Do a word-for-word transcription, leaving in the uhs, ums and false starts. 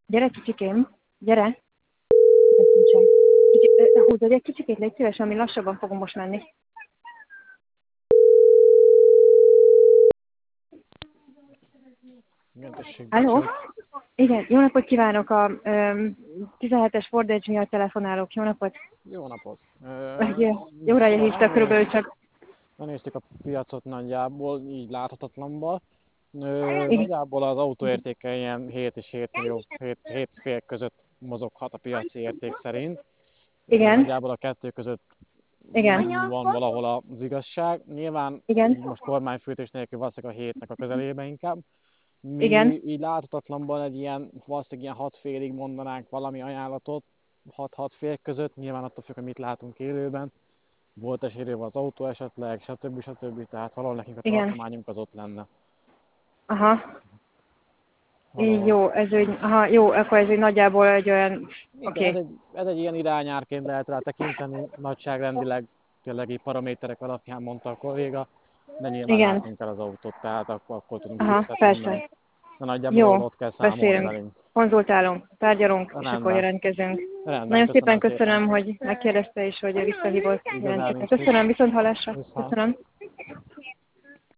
Gyere, kicsikém, gyere. Megkincsen. Kicsi, ö, húzod egy kicsikét, légy szíves, ami lassabban fogom most menni. Igen, tessék, Halló? Bicsa. Igen, jó napot kívánok, a um, tizenhetes Ford Edge miatt telefonálok, jó napot. Jó napot. Ö, Ugye, jóra hívtak körülbelül Megnéz, csak. megnéztük a piacot nagyjából, így láthatatlanban. Ö, Igen, Nagyjából az autóértéke ilyen hét és hét millió, hét, hét fél között mozoghat a piaci érték szerint. Ö, igen, Nagyjából a kettő között igen, van valahol az igazság. Nyilván így igen, most kormányfűtés nélkül valószínűleg a hétnek a közelébe inkább. Mi igen, így láthatatlanban egy ilyen, valószínűleg ilyen hat félig mondanánk valami ajánlatot, hat-hat fél között, nyilván attól függ, hogy mit látunk élőben. Volt esérőben az autó esetleg, stb. stb. Tehát valahol nekünk a igen. tartományunk az ott lenne. Aha, Valahol. jó, ez egy, aha, jó, akkor ez egy nagyjából egy olyan, Igen, oké, ez okay. egy, ez egy ilyen irányárként lehet rá tekinteni, nagyságrendileg tényleg így paraméterek alapján mondta a kolléga, de nyilván Igen, látnunk kell az autót, tehát akkor, akkor tudunk aha, fixet mondani. persze. De nagyjából valahol Jó, ott kell számolni beszélünk, velünk. konzultálunk, tárgyalunk, és akkor Rendben, jelentkezünk. rendben, Nagyon szépen köszönöm szépen. köszönöm, hogy megkérdezte és hogy visszahívott, Igazán jelentkeztem. nincs mit. Köszönöm, viszont hallásra. Viszont. Köszönöm.